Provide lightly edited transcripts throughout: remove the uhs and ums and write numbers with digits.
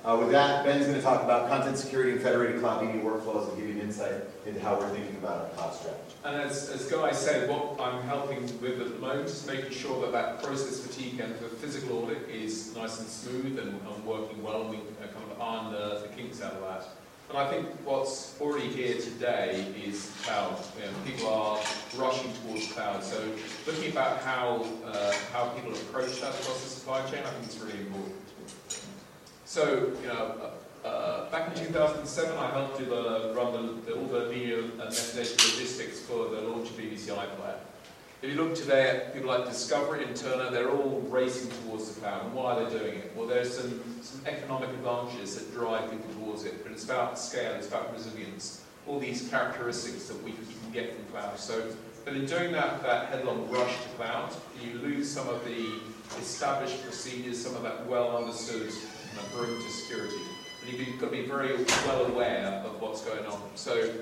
With that, Ben's going to talk about content security and federated cloud media workflows and give you an insight into how we're thinking about our cloud strategy. And as Guy said, what I'm helping with at the moment is making sure that that process fatigue and the physical audit is nice and smooth and working well, and we kind of iron the kinks out of that. And I think what's already here today is cloud. People are rushing towards cloud. So looking about how people approach that across the supply chain, I think it's really important. So, back in 2007, I helped run all the media and metadata logistics for the launch of BBC iPlayer. If you look today at people like Discovery and Turner, they're all racing towards the cloud. And why are they doing it? Well, there's some economic advantages that drive people towards it, but it's about scale, it's about resilience, all these characteristics that you can get from cloud. So, but in doing that headlong rush to cloud, you lose some of the established procedures, some of that well-understood bring to security. And you've got to be very well aware of what's going on. So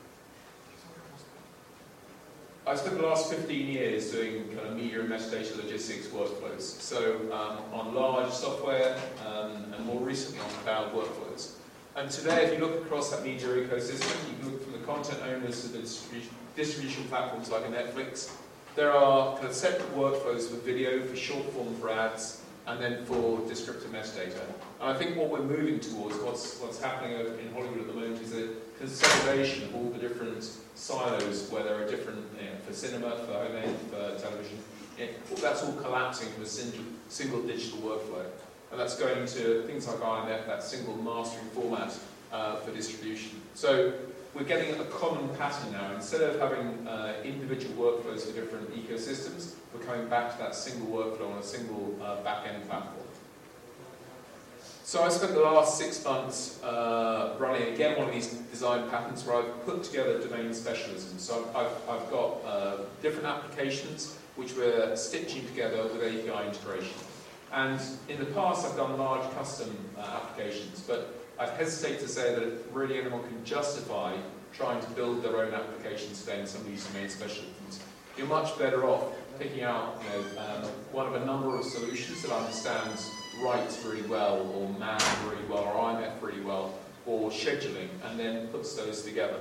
I spent the last 15 years doing kind of media and metadata logistics workflows. So on large software and more recently on cloud workflows. And today, if you look across that media ecosystem, you can look from the content owners to the distribution platforms like a Netflix. There are kind of separate workflows for video, for short form, for ads, and then for descriptive metadata. And I think what we're moving towards, what's happening in Hollywood at the moment, is a consolidation of all the different silos where there are different, for cinema, for home end, for television. That's all collapsing into a single digital workflow. And that's going to things like IMF, that single mastering format for distribution. So we're getting a common pattern now. Instead of having individual workflows for different ecosystems, we're coming back to that single workflow on a single back-end platform. So I spent the last 6 months running, again, one of these design patterns where I've put together domain specialisms. So I've got different applications which we're stitching together with API integration. And in the past, I've done large custom applications, but I'd hesitate to say that really anyone can justify trying to build their own applications today in some of these domain specialisms. You're much better off picking out one of a number of solutions that understands rights really well, or MAN really well, or IMF really well, or scheduling, and then puts those together.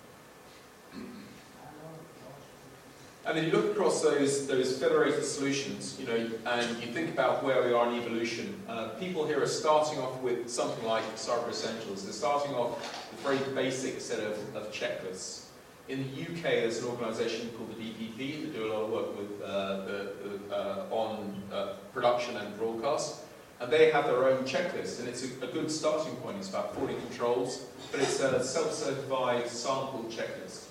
And then you look across those federated solutions, and you think about where we are in evolution. People here are starting off with something like Cyber Essentials. They're starting off with a very basic set of checklists. In the UK, there's an organisation called the DPP that do a lot of work with on production and broadcast. And they have their own checklist, and it's a good starting point. It's about 40 controls, but it's a self-certified sample checklist.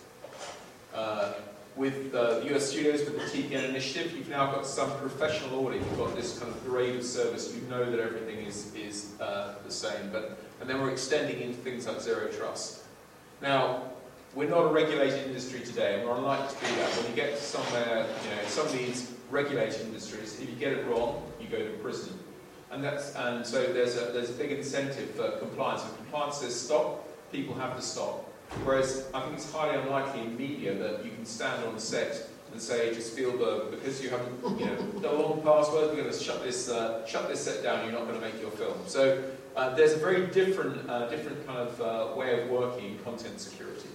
With the US studios, with the TPN initiative, you've now got some professional audit. You've got this kind of grade of service. You know that everything is the same. And then we're extending into things like Zero Trust. Now, we're not a regulated industry today, and we're unlikely to be that. When you get to somewhere, some of these regulated industries, if you get it wrong, you go to prison. And so there's a big incentive for compliance. If compliance says stop, people have to stop. Whereas I think it's highly unlikely in media that you can stand on set and say to Spielberg, because you haven't, the long password, we're going to shut this set down. You're not going to make your film. So there's a very different kind of way of working in content security.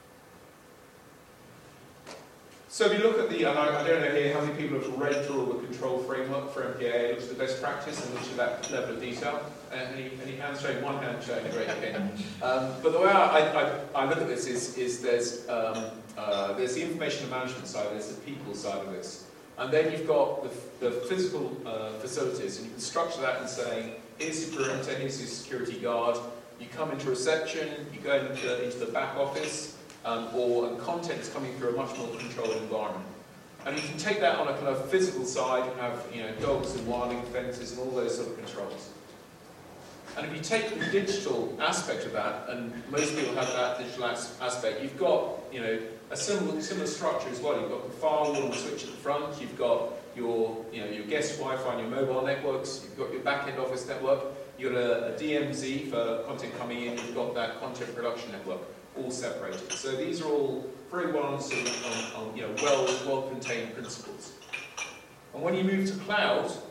So if you look at and I don't know here how many people have read through all the control framework for MPA, looks at the best practice and looks at that level of detail. Any hands showing? One hand showing, great, okay. But the way I look at this is there's the information management side, there's the people side of this. And then you've got the physical facilities, and you can structure that in saying, here's your perimeter, here's your security guard, you come into reception, you go into the back office, or content is coming through a much more controlled environment. And you can take that on a kind of physical side and have dogs and wilding fences and all those sort of controls. And if you take the digital aspect of that, and most people have that digital aspect, you've got a similar structure as well. You've got the firewall and switch at the front. You've got your guest Wi-Fi and your mobile networks. You've got your back-end office network. You've got a DMZ for content coming in. You've got that content production network, all separated. So these are all very well understood on well-contained principles. And when you move to cloud,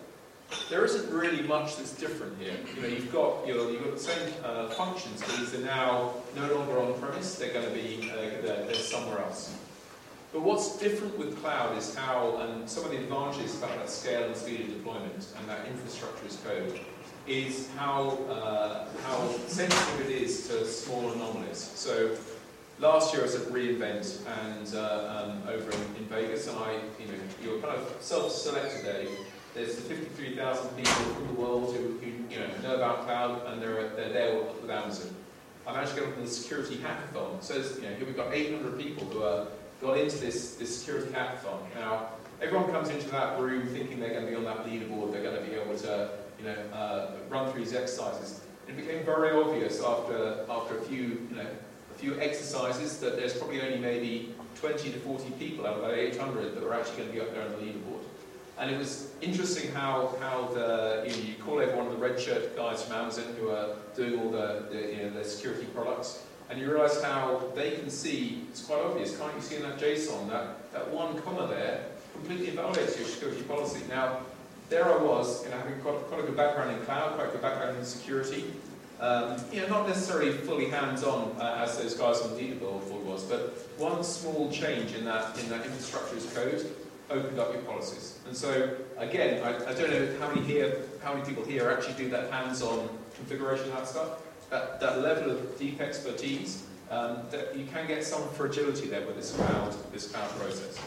there isn't really much that's different here. You've got the same functions, but these are now no longer on premise. They're going to be they're somewhere else. But what's different with cloud is how, and some of the advantages about that scale and speed of deployment and that infrastructure as code, is how sensitive it is to small anomalies. So last year I was at re:Invent and over in Vegas, and you're kind of self-selected there. There's the 53,000 people from the world who know about cloud, and they're there with Amazon. I managed to get on the security hackathon. So here we've got 800 people who got into this security hackathon. Now, everyone comes into that room thinking they're going to be on that leaderboard, they're going to be able to run through these exercises. It became very obvious after a few exercises that there's probably only maybe 20 to 40 people out of about 800 that were actually going to be up there on the leaderboard. And it was interesting how you call everyone the red shirt guys from Amazon who are doing all the security products, and you realise how they can see, it's quite obvious, can't you see in that JSON, that one comma there completely invalidates your security policy. Now, there I was, having quite a good background in cloud, quite a good background in security, not necessarily fully hands-on as those guys on the leaderboard was, but one small change in that infrastructure as code opened up your policies. And so, again, I don't know how many people here actually do that hands-on configuration of that stuff. That level of deep expertise, that you can get some fragility there with this cloud process.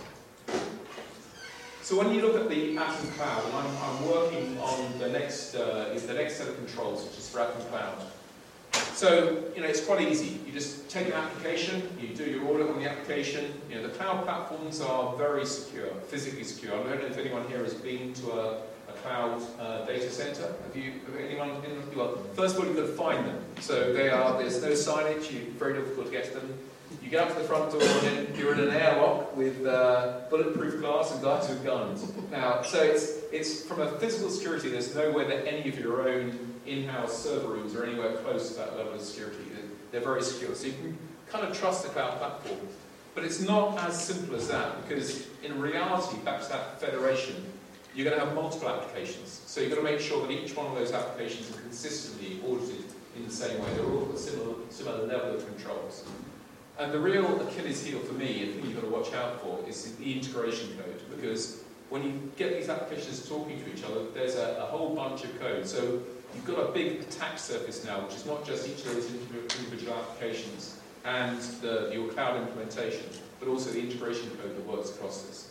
So when you look at the Atom Cloud, and I'm working on the next set of controls, which is for Atom Cloud. So, it's quite easy. You just take an application, you do your audit on the application. The cloud platforms are very secure, physically secure. I don't know if anyone here has been to a cloud data center. Have anyone in? Well, first of all, you've got to find them. So there's no signage, it's very difficult to get to them. You get up to the front door and then you're in an airlock with bulletproof glass and guys with guns. Now, so it's from a physical security, there's nowhere that any of your own in-house server rooms are anywhere close to that level of security. They're very secure. So you can kind of trust the cloud platform. But it's not as simple as that, because in reality, back to that federation, you're going to have multiple applications. So you've got to make sure that each one of those applications are consistently audited in the same way. They're all at a similar level of controls. And the real Achilles heel for me, the thing you've got to watch out for, is the integration code. Because when you get these applications talking to each other, there's a whole bunch of code. So you've got a big attack surface now, which is not just each of those individual applications and your cloud implementation, but also the integration code that works across this.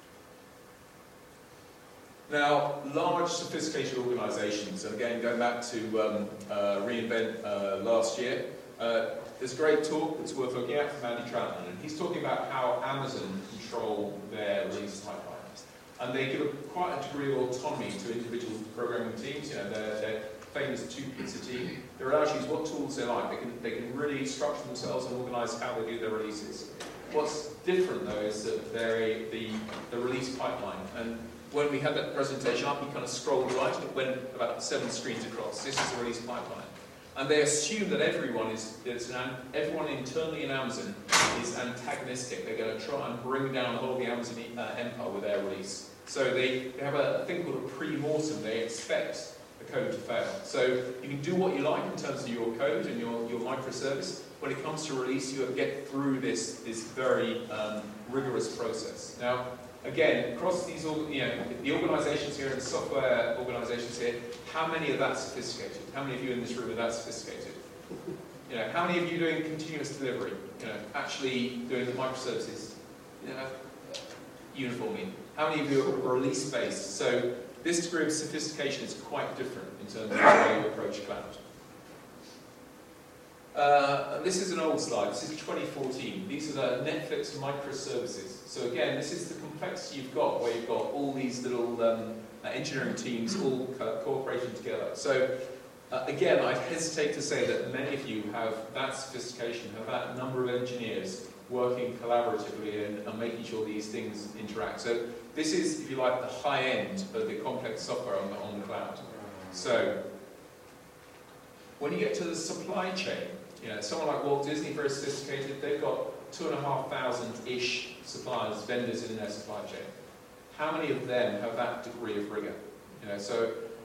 Now, large, sophisticated organizations, and again, going back to re:Invent last year, there's a great talk that's worth looking at from Andy Troutman, and he's talking about how Amazon control their release pipelines. And they give quite a degree of autonomy to individual programming teams. Their famous two-pizza team. They're allowed to use what tools they like. They can really structure themselves and organize how they do their releases. What's different, though, is that the release pipeline. And when we had that presentation up, we kind of scrolled right, and it went about 7 screens across. This is the release pipeline. And they assume that everyone internally in Amazon is antagonistic. They're going to try and bring down the whole of the Amazon empire with their release. So they have a thing called a pre-mortem. They expect the code to fail. So you can do what you like in terms of your code and your microservice. When it comes to release, you have to get through this very rigorous process. Now, again, across these, the organizations here and the software organizations here, how many are that sophisticated? How many of you in this room are that sophisticated? How many of you doing continuous delivery? Actually doing the microservices uniformly? How many of you are release-based? So this degree of sophistication is quite different in terms of the way you approach cloud. This is an old slide. This is 2014. These are the Netflix microservices. So again, this is the complexity you've got, where you've got all these little engineering teams all cooperating together. So again, I hesitate to say that many of you have that sophistication, have that number of engineers working collaboratively and making sure these things interact. So this is, if you like, the high end of the complex software on the cloud. So when you get to the supply chain, someone like Walt Disney, very sophisticated, they've got 2,500-ish suppliers, vendors in their supply chain. How many of them have that degree of rigor? So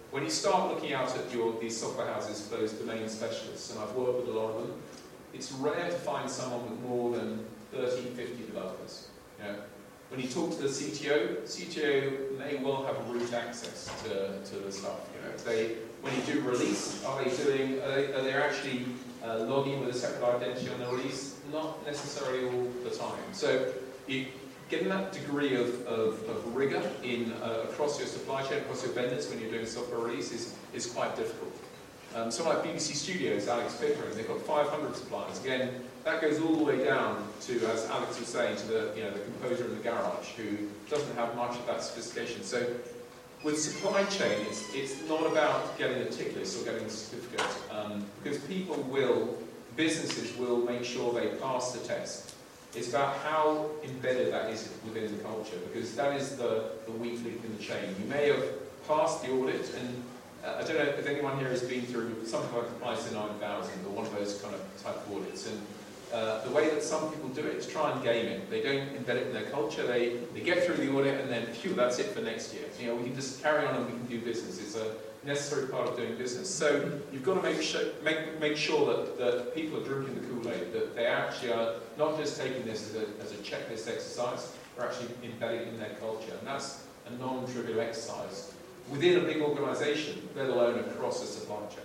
when you start looking out at these software houses, those domain specialists, and I've worked with a lot of them, it's rare to find someone with more than 30, 50 developers. You know, when you talk to the CTO may well have root access to the stuff. You know, when you do release, are they actually logging with a separate identity on the release? Not necessarily all the time. So getting that degree of rigor in across your supply chain, across your vendors when you're doing software release is quite difficult. Someone like BBC Studios, Alex Pickering, they've got 500 suppliers. Again, that goes all the way down to, as Alex was saying, to the composer in the garage who doesn't have much of that sophistication. So with supply chain, it's not about getting a tick list or getting a certificate, because businesses will make sure they pass the test. It's about how embedded that is within the culture, because that is the weak link in the chain. You may have passed the audit, and I don't know if anyone here has been through something like ISO 9000 or one of those kind of type of audits. And the way that some people do it is try and game it. They don't embed it in their culture. They get through the audit and then, phew, that's it for next year. You know, we can just carry on and we can do business. It's a necessary part of doing business. So you've got to make sure that people are drinking the Kool-Aid, that they actually are not just taking this as a checklist exercise, they're actually embedding it in their culture. And that's a non-trivial exercise within a big organisation, let alone across a supply chain.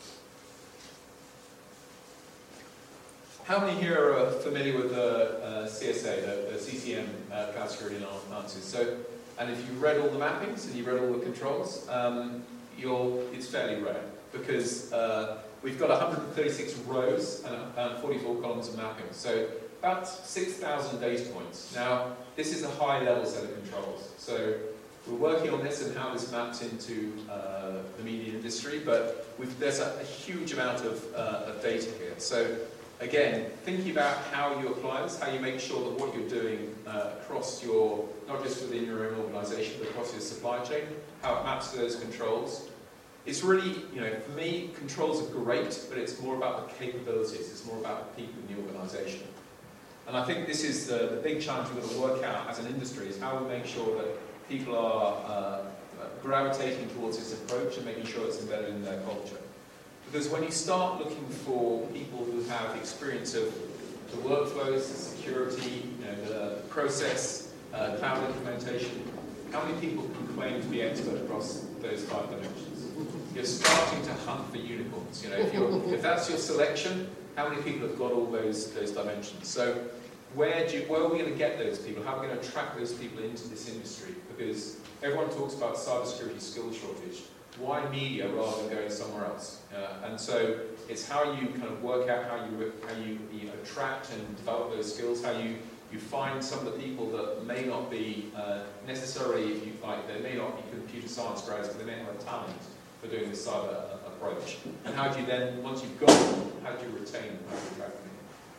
How many here are familiar with the CSA, the CCM Cloud Security Answers? So, and if you read all the mappings and you read all the controls, it's fairly rare, because we've got 136 rows and 44 columns of mapping. So about 6,000 data points. Now, this is a high-level set of controls. So we're working on this and how this maps into the media industry, but there's a huge amount of data here. So again, thinking about how you apply this, how you make sure that what you're doing across not just within your own organisation, but across your supply chain, how it maps to those controls. It's really, for me, controls are great, but it's more about the capabilities, it's more about the people in the organisation. And I think this is the big challenge we've got to work out as an industry, is how we make sure that people are gravitating towards this approach and making sure it's embedded in their culture. Because when you start looking for people who have experience of the workflows, the security, the process, cloud implementation, how many people can claim to be expert across those 5 dimensions? You're starting to hunt for unicorns. If that's your selection, how many people have got all those dimensions? So where are we going to get those people? How are we going to attract those people into this industry? Because everyone talks about cybersecurity skills shortage. Why media rather than going somewhere else? And so it's how you kind of work out how you attract and develop those skills, how you find some of the people that may not be necessarily, they may not be computer science grads, but they may have a talent for doing this cyber approach. And how do you then, once you've got them, how do you retain them, how do you attract them?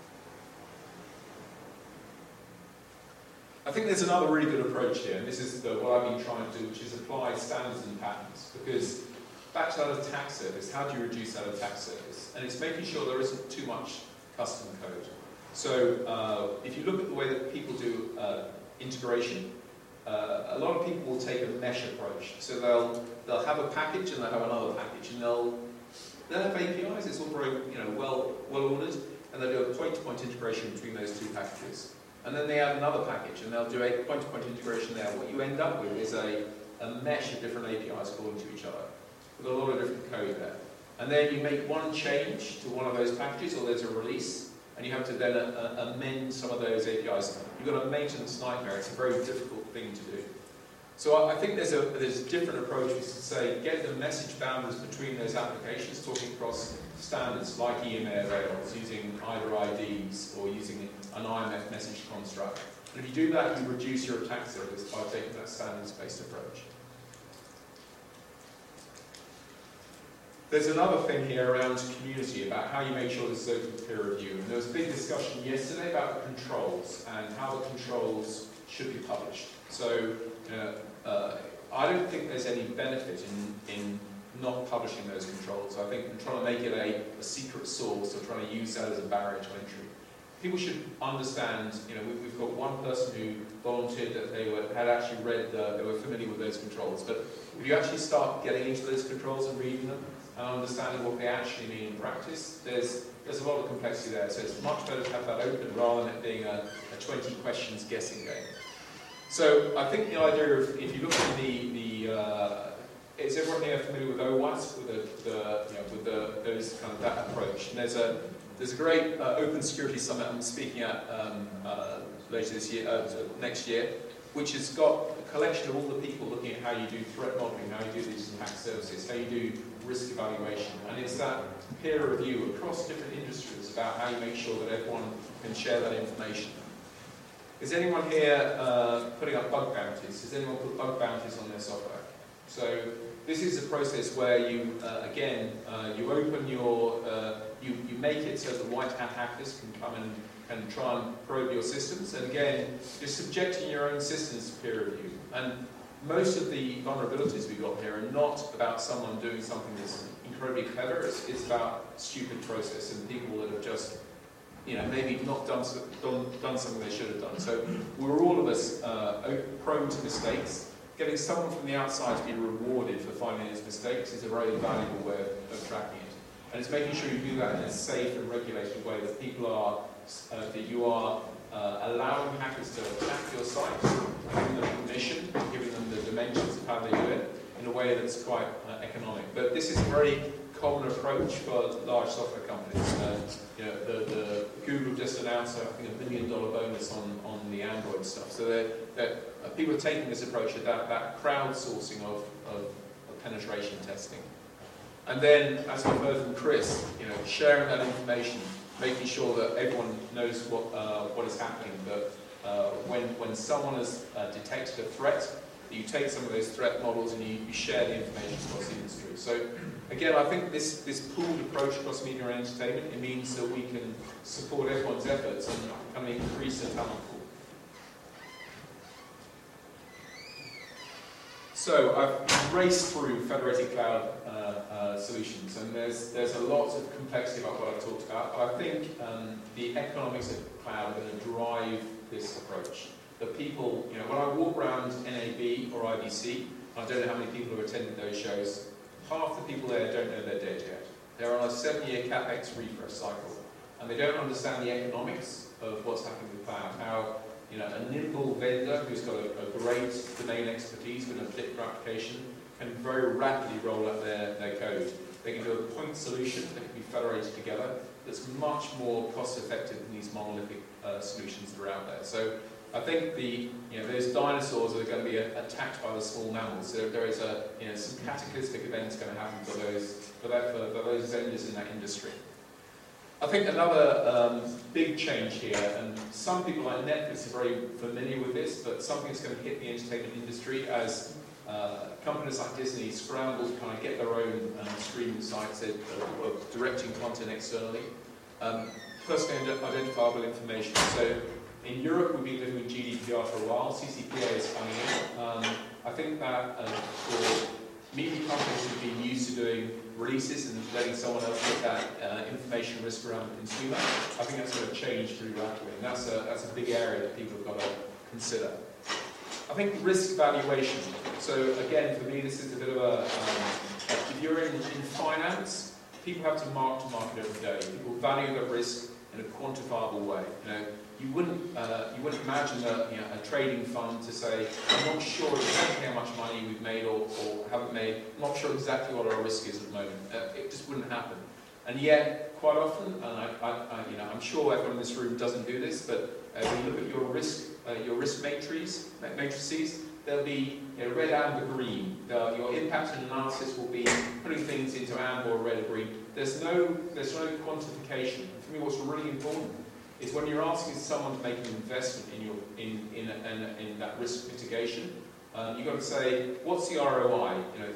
I think there's another really good approach here, and this is what I've been trying to do, which is apply standards and patterns. Because back to that attack surface, how do you reduce that attack surface? And it's making sure there isn't too much custom code. So if you look at the way that people do integration, a lot of people will take a mesh approach. So they'll have a package and they'll have another package, and they'll have APIs. It's all very well ordered, and they'll do a point-to-point integration between those two packages. And then they add another package, and they'll do a point-to-point integration there. What you end up with is a mesh of different APIs calling to each other, with a lot of different code there. And then you make one change to one of those packages, or there's a release, and you have to then amend some of those APIs. You've got a maintenance nightmare. It's a very difficult thing to do. So I think there's a different approach, which is to say, get the message boundaries between those applications, talking across standards like EMA Rails, using either IDs or using an IMF message construct. And if you do that, you reduce your attack surface by taking that standards-based approach. There's another thing here around community, about how you make sure there's open peer review. And there was a big discussion yesterday about the controls and how the controls should be published. So I don't think there's any benefit in not publishing those controls. I think trying to make it a secret source or trying to use that as a barrier to entry people should understand, we've got one person who volunteered that had actually read, they were familiar with those controls, but if you actually start getting into those controls and reading them and understanding what they actually mean in practice, there's a lot of complexity there, so it's much better to have that open rather than it being a 20 questions guessing game. So I think the idea of, if you look at is everyone here familiar with OWASP, with those kind of that approach? And there's a great open security summit I'm speaking at later this year, next year, which has got a collection of all the people looking at how you do threat modeling, how you do these attack services, how you do risk evaluation, and it's that peer review across different industries about how you make sure that everyone can share that information. Is anyone here putting up bug bounties? Does anyone put bug bounties on their software? So this is a process where you, you open your, you make it so that white hat hackers can come in and try and probe your systems. And again, you're subjecting your own systems to peer review. And most of the vulnerabilities we've got here are not about someone doing something that's incredibly clever. It's about stupid process and people that have just, maybe not done something they should have done. So we're all of us prone to mistakes. Getting someone from the outside to be rewarded for finding those mistakes is a very valuable way of tracking it. And it's making sure you do that in a safe and regulated way, that people are, that you are allowing hackers to attack your site, giving them permission, giving them the dimensions of how they do it in a way that's quite economic. But this is a very common approach for large software companies. The Google just announced, I think, $1 million bonus on the Android stuff. So people are taking this approach of that crowdsourcing of penetration testing. And then, as we've heard from Chris, sharing that information, making sure that everyone knows what is happening. That when someone has detected a threat, you take some of those threat models and you share the information across the industry. So again, I think this pooled approach across media and entertainment, it means that we can support everyone's efforts and kind of increase the talent pool. So I've raced through federated cloud solutions, and there's a lot of complexity about what I've talked about. But I think the economics of cloud are going to drive this approach. That people, when I walk around NAB or IBC, I don't know how many people have attended those shows, half the people there don't know their data yet. They're on a 7-year CapEx refresh cycle, and they don't understand the economics of what's happening with cloud. How a nimble vendor who's got a great domain expertise with a particular application can very rapidly roll out their code. They can do a point solution that can be federated together that's much more cost effective than these monolithic solutions that are out there. So I think those dinosaurs are going to be attacked by the small mammals. There is some cataclysmic events going to happen for those vendors in that industry. I think another big change here, and some people like Netflix are very familiar with this, but something that's going to hit the entertainment industry as companies like Disney scramble to kind of get their own streaming sites of directing content externally. Personally identifiable information. So in Europe, we've been living with GDPR for a while. CCPA is coming in. I think that for media companies who've been used to doing releases and letting someone else get that information risk around the consumer, I think that's going to change pretty rapidly. And that's a big area that people have got to consider. I think risk valuation. So again, for me, this is a bit of if you're in finance, people have to market every day. People value the risk in a quantifiable way. You wouldn't imagine a trading fund to say, I'm not sure exactly how much money we've made or haven't made, I'm not sure exactly what our risk is at the moment. It just wouldn't happen. And yet, quite often, and I'm sure everyone in this room doesn't do this, but when you look at your risk matrices, there'll be red, amber, green. Your impact and analysis will be putting things into amber or red or green. There's no quantification. And for me, what's really important is when you're asking someone to make an investment in that risk mitigation, you've got to say, what's the ROI?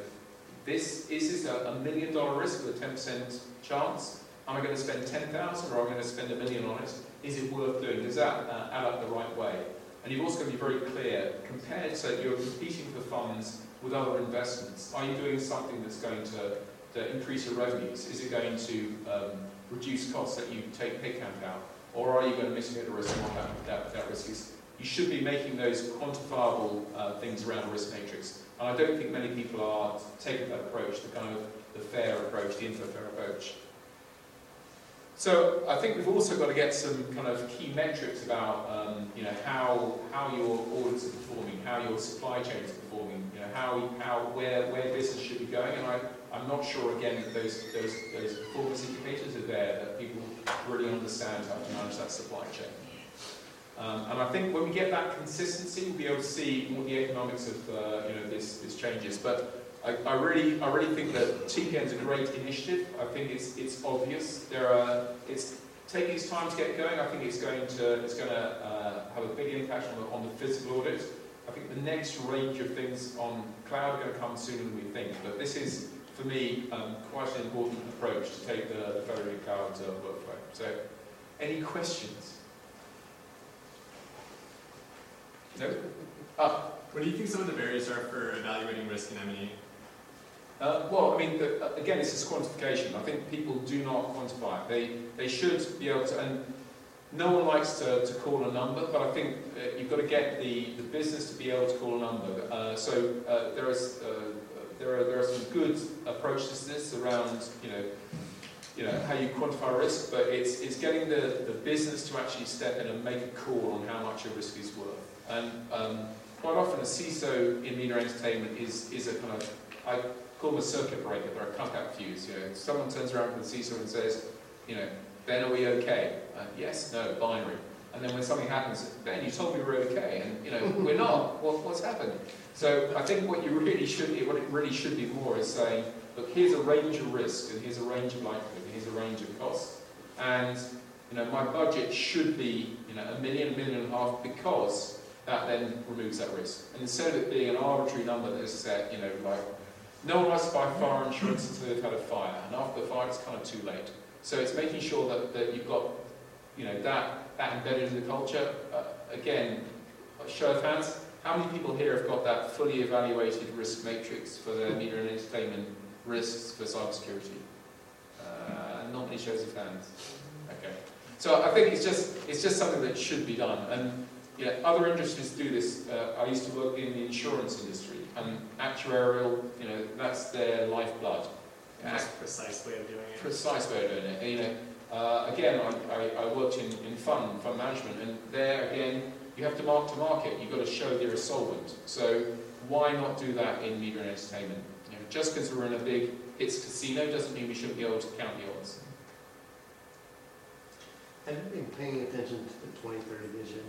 Is this a $1 million risk with a 10% chance? Am I going to spend 10,000 or am I going to spend $1 million on it? Is it worth doing? Does that add up the right way? And you've also got to be very clear, compared to you're competing for funds with other investments. Are you doing something that's going to increase your revenues? Is it going to reduce costs that you take headcount out? or are you going to mitigate the risk and what that risk is? You should be making those quantifiable things around the risk matrix. And I don't think many people are taking that approach, the kind of the fair approach, the info-fair approach. So I think we've also got to get some kind of key metrics about how your audits are performing, how your supply chain is performing, where business should be going. And I'm not sure again that those performance indicators are there, that people really understand how to manage that supply chain. And I think when we get that consistency, we'll be able to see what the economics of this changes. But I really think that TPN is a great initiative. I think it's obvious. It's taking its time to get going. I think it's going to have a big impact on the physical audit. I think the next range of things on cloud are going to come sooner than we think. But this is, for me, quite an important approach to take the Federated Cloud workflow. So, any questions? No? What do you think some of the barriers are for evaluating risk in M&E? Well, I mean, again, it's this quantification. I think people do not quantify it. They should be able to, and no one likes to call a number, but I think you've got to get the business to be able to call a number. There are some good approaches to this around, how you quantify risk, but it's getting the business to actually step in and make a call on how much a risk is worth. And quite often a CISO in media entertainment is a kind of, I call them a circuit breaker, they're a cut-out fuse. Someone turns around to the CISO and says, Ben, are we okay? Yes, no, binary. And then when something happens, Ben, you told me we were okay, and we're not. What's happened? So I think what it really should be more is saying, look, here's a range of risk, and here's a range of likelihood, and here's a range of costs, and my budget should be $1 million, $1.5 million, because that then removes that risk. And instead of it being an arbitrary number that is set, like no one likes to buy fire insurance until they've had a fire, and after the fire it's kind of too late. So it's making sure that you've got that embedded in the culture. Again, show of hands, how many people here have got that fully evaluated risk matrix for their media and entertainment risks for cybersecurity? Not many shows of hands. Okay. So I think it's just something that should be done. And other industries do this. I used to work in the insurance industry, and actuarial, that's their lifeblood. That's a precise way of doing it. Precise way of doing it. Again, I worked in fund management, and there again, you have to market. You've got to show they're a solvent. So why not do that in media and entertainment? Just because we're in a big hits casino doesn't mean we shouldn't be able to count the odds. Have you been paying attention to the 2030 vision,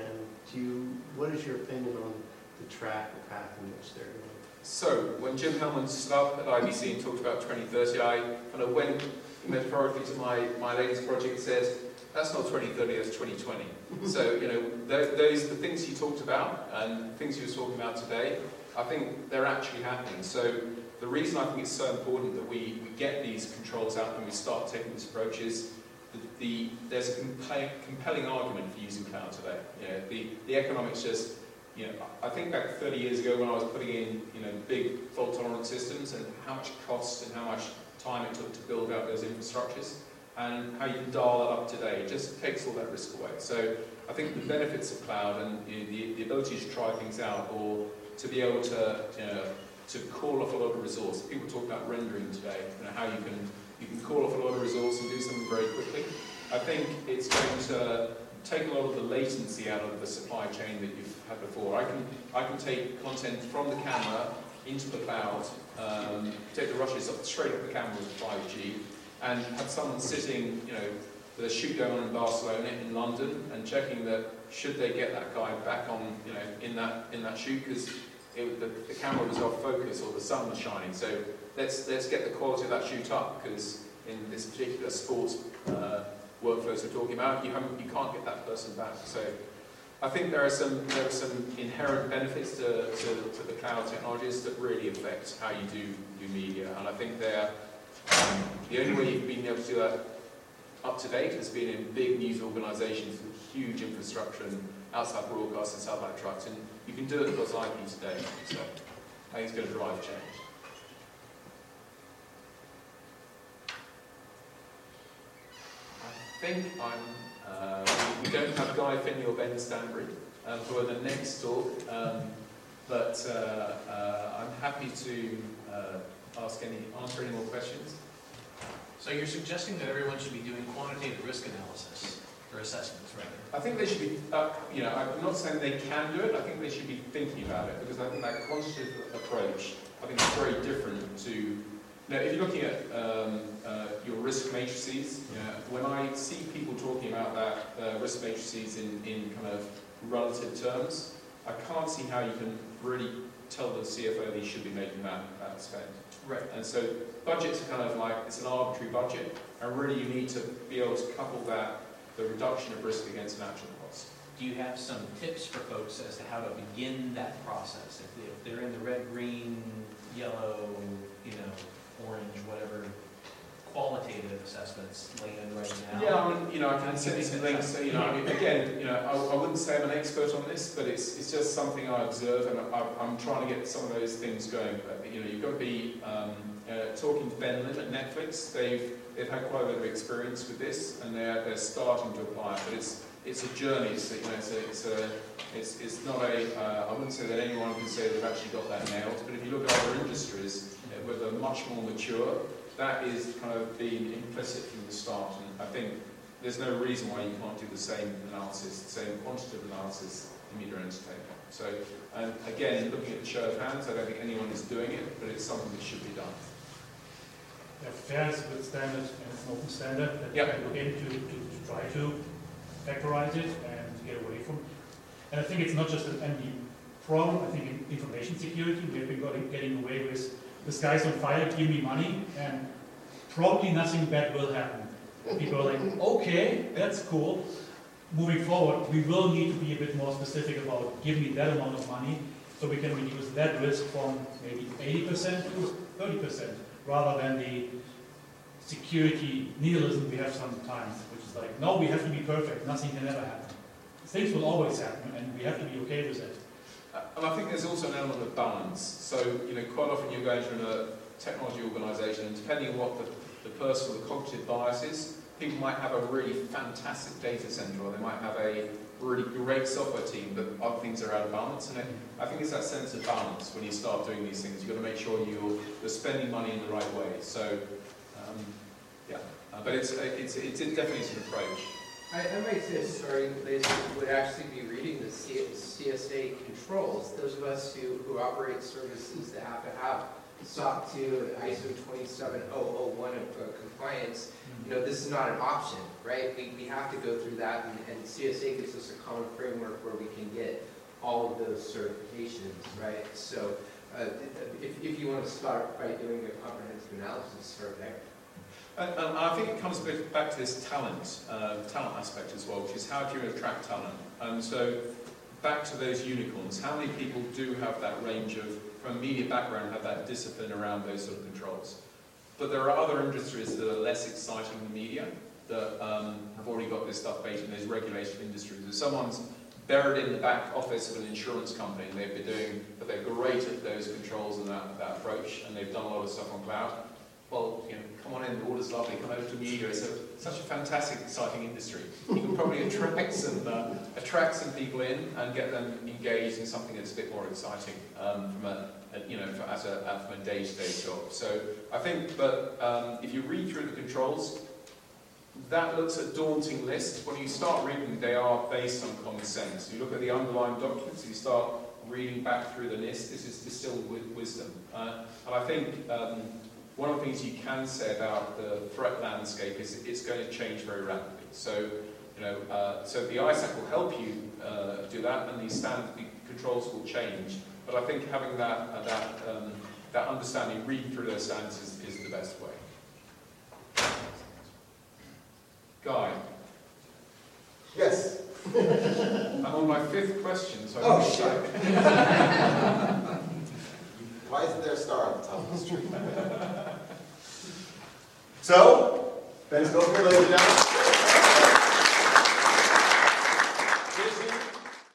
and what is your opinion on the track or path in which they're going? So, when Jim Hellman stood up at IBC and talked about 2030, I kind of went metaphorically to my latest project and said, that's not 2030, that's 2020. So, the things he talked about and things he was talking about today, I think they're actually happening. So, the reason I think it's so important that we get these controls out and we start taking this approach is there's a compelling argument for using cloud today. The economics just, I think back 30 years ago when I was putting in, big fault-tolerant systems and how much cost and how much time it took to build out those infrastructures, and how you can dial that up today. It just takes all that risk away. So I think the benefits of cloud and the ability to try things out, or to be able to call off a lot of resource. People talk about rendering today, how you can call off a lot of resource and do something very quickly. I think it's going to take a lot of the latency out of the supply chain that you've had before. I can take content from the camera into the cloud, take the rushes up straight up the camera with 5G, and have someone sitting, with a shoot going on in Barcelona, in London, and checking that should they get that guy back on, in that shoot, because the camera was off focus or the sun was shining. So let's get the quality of that shoot up, because in this particular sports workflows we're talking about, you can't get that person back. So I think there are some inherent benefits to the cloud technologies that really affect how you do media, and I think they're the only way you've been able to do that up to date has been in big news organisations with huge infrastructure and outside broadcasts and satellite trucks, and you can do it across IP today. So I think it's going to drive change. I think we don't have Guy Finney or Ben Stanbury who are the next talk, but I'm happy to answer any more questions. So you're suggesting that everyone should be doing quantitative risk analysis, or assessments rather? I think they should be, I'm not saying they can do it, I think they should be thinking about it, because I think that quantitative approach, I think is very different to, if you're looking at your risk matrices, when I see people talking about that risk matrices in kind of relative terms, I can't see how you can really tell the CFO they should be making that spend. Right. And so budgets are kind of like, it's an arbitrary budget, and really you need to be able to couple that, the reduction of risk against an actual cost. Do you have some tips for folks as to how to begin that process? If they're in the red, green, yellow, orange, whatever qualitative assessments land right now? Yeah, I can send you some links. So, again, I wouldn't say I'm an expert on this, but it's just something I observe, and I'm trying to get some of those things going. But, you've got to be talking to Ben Lim at Netflix. They've had quite a bit of experience with this, and they're starting to apply it. But it's a journey. It's not a. I wouldn't say that anyone can say they've actually got that nailed. But if you look at other industries where they're much more mature, that is kind of being implicit from the start. And I think there's no reason why you can't do the same analysis, the same quantitative analysis in media entertainment. So, and again, looking at the show of hands, I don't think anyone is doing it, but it's something that should be done. Yeah, FAIR is a good standard, and it's an open standard that you can look into to try to factorize it and get away from. And I think it's not just an MD problem. I think in information security, we have been getting away with the sky's on fire, give me money, and probably nothing bad will happen. People are like, okay, that's cool. Moving forward, we will need to be a bit more specific about give me that amount of money so we can reduce that risk from maybe 80% to 30%, rather than the security nihilism we have sometimes, which is like, no, we have to be perfect, nothing can ever happen. Things will always happen, and we have to be okay with it. And I think there's also an element of balance. So, quite often you're going to a technology organisation, and depending on what the personal, the cognitive bias is, people might have a really fantastic data centre, or they might have a really great software team, but other things are out of balance. And I think it's that sense of balance when you start doing these things. You've got to make sure you're spending money in the right way. So, but it definitely is an approach. I might say a starting place would actually be reading the CSA controls. Those of us who operate services that have to have SOC 2 and ISO 27001 of compliance, this is not an option, right? We have to go through that, and CSA gives us a common framework where we can get all of those certifications, right? So if you want to start by doing a comprehensive analysis, start there. And I think it comes back to this talent aspect as well, which is how do you attract talent? And so back to those unicorns, how many people do have that range of, from a media background, have that discipline around those sort of controls? But there are other industries that are less exciting than media, that have already got this stuff based in those regulated industries. If someone's buried in the back office of an insurance company, and but they're great at those controls and that approach, and they've done a lot of stuff on cloud, well, come on in, the order's lovely, come over to media. It's such a fantastic, exciting industry. You can probably attract some people in and get them engaged in something that's a bit more exciting from a day-to-day job. So I think, but if you read through the controls, that looks a daunting list. When you start reading, they are based on common sense. You look at the underlying documents, you start reading back through the list, this is distilled with wisdom. And I think one of the things you can say about the threat landscape is it's going to change very rapidly. So, so the ISAC will help you do that, and the controls will change. But I think having that understanding, reading through those standards is the best way. Guy. Yes. I'm on my 5th question, so oh shit! Why isn't there a star on the top of the street? So, Ben Schofield, ladies and gentlemen.